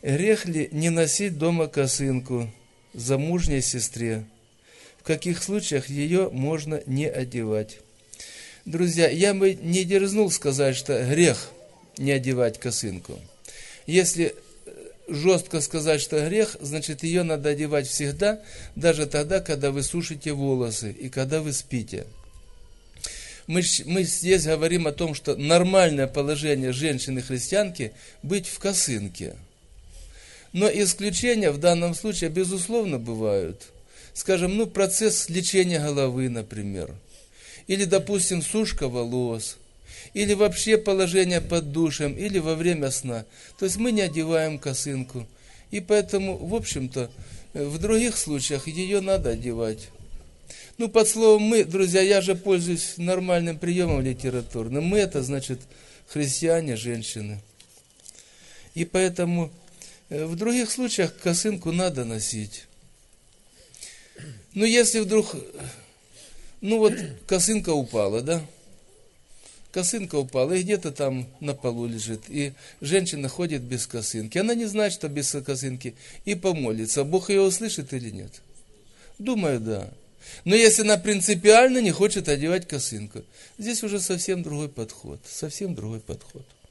Грех ли не носить дома косынку замужней сестре? В каких случаях ее можно не одевать? Друзья, я бы не дерзнул сказать, что грех не одевать косынку. Если жестко сказать, что грех, значит, ее надо одевать всегда, даже тогда, когда вы сушите волосы и когда вы спите. Мы здесь говорим о том, что нормальное положение женщины-христианки быть в косынке. Но исключения в данном случае, безусловно, бывают. Скажем, процесс лечения головы, например. Или, допустим, сушка волос. Или вообще положение под душем, или во время сна. То есть мы не одеваем косынку. И поэтому, в общем-то, в других случаях ее надо одевать. Под словом «мы», друзья, я же пользуюсь нормальным приемом литературным. Мы – это, значит, христиане, женщины. И поэтому в других случаях косынку надо носить. Если вдруг, косынка упала, да? Косынка упала, и где-то там на полу лежит, и женщина ходит без косынки. Она не знает, что без косынки, и помолится. Бог ее услышит или нет? Думаю, да. Но если она принципиально не хочет одевать косынку, здесь уже совсем другой подход. Совсем другой подход.